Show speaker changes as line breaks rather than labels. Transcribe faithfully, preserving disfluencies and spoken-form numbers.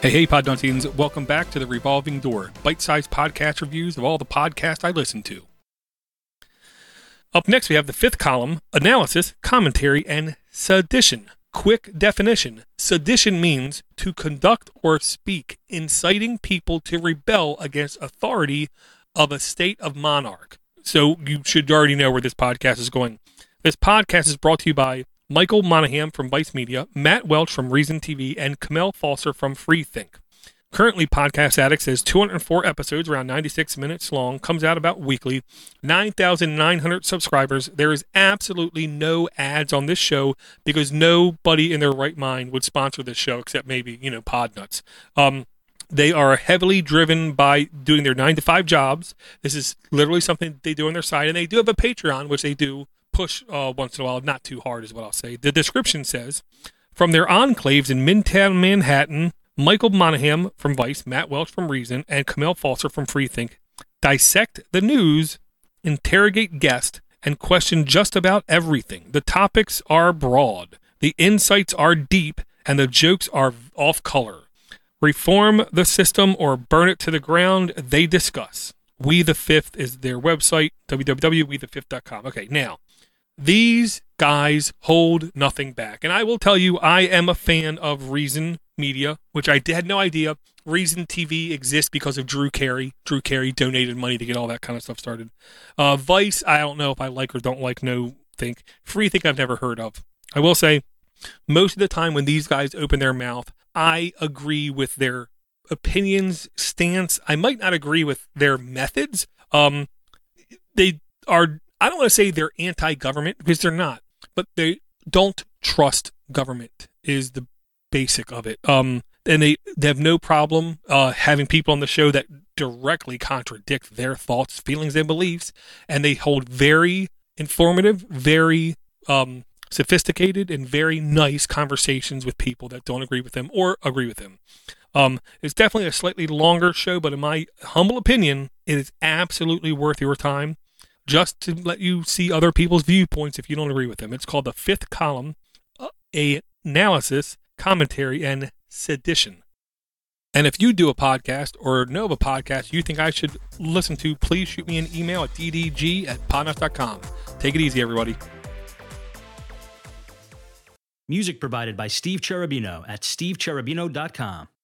Hey, hey, Podnuttians. Welcome back to the Revolving Door, bite-sized podcast reviews of all the podcasts I listen to. Up next, we have the fifth column, analysis, commentary, and sedition. Quick definition. Sedition means to conduct or speak, inciting people to rebel against authority of a state of monarch. So you should already know where this podcast is going. This podcast is brought to you by Michael Monahan from Vice Media, Matt Welch from Reason T V, and Kamel Falser from Freethink. Currently, Podcast Addicts has two hundred four episodes, around ninety-six minutes long, comes out about weekly, nine thousand nine hundred subscribers. There is absolutely no ads on this show because nobody in their right mind would sponsor this show except maybe, you know, Podnuts. Um, they are heavily driven by doing their nine to five jobs. This is literally something they do on their side, and they do have a Patreon, which they do push uh, once in a while, not too hard is what I'll say. The description says, from their enclaves in Midtown Manhattan, Michael Monahan from Vice, Matt Welch from Reason, and Kamel Falser from Freethink dissect the news, interrogate guests, and question just about everything. The topics are broad, the insights are deep, and the jokes are off color. Reform the system or burn it to the ground, they discuss. We the Fifth is their website, w w w dot we the fifth dot com. Okay, now, these guys hold nothing back. And I will tell you, I am a fan of Reason Media, which I had no idea. Reason T V exists because of Drew Carey. Drew Carey donated money to get all that kind of stuff started. Uh, Vice, I don't know if I like or don't like, no think. Freethink I've never heard of. I will say, most of the time when these guys open their mouth, I agree with their opinions, stance. I might not agree with their methods. Um, they are... I don't want to say they're anti-government because they're not, but they don't trust government is the basic of it. Um, and they, they have no problem uh, having people on the show that directly contradict their thoughts, feelings, and beliefs. And they hold very informative, very um, sophisticated, and very nice conversations with people that don't agree with them or agree with them. Um, it's definitely a slightly longer show, but in my humble opinion, it is absolutely worth your time. Just to let you see other people's viewpoints if you don't agree with them. It's called The Fifth Column, uh, a analysis, commentary, and sedition. And if you do a podcast or know of a podcast you think I should listen to, please shoot me an email at d d g at podnuts dot com. Take it easy, everybody.
Music provided by Steve Cherubino at steve cherubino dot com.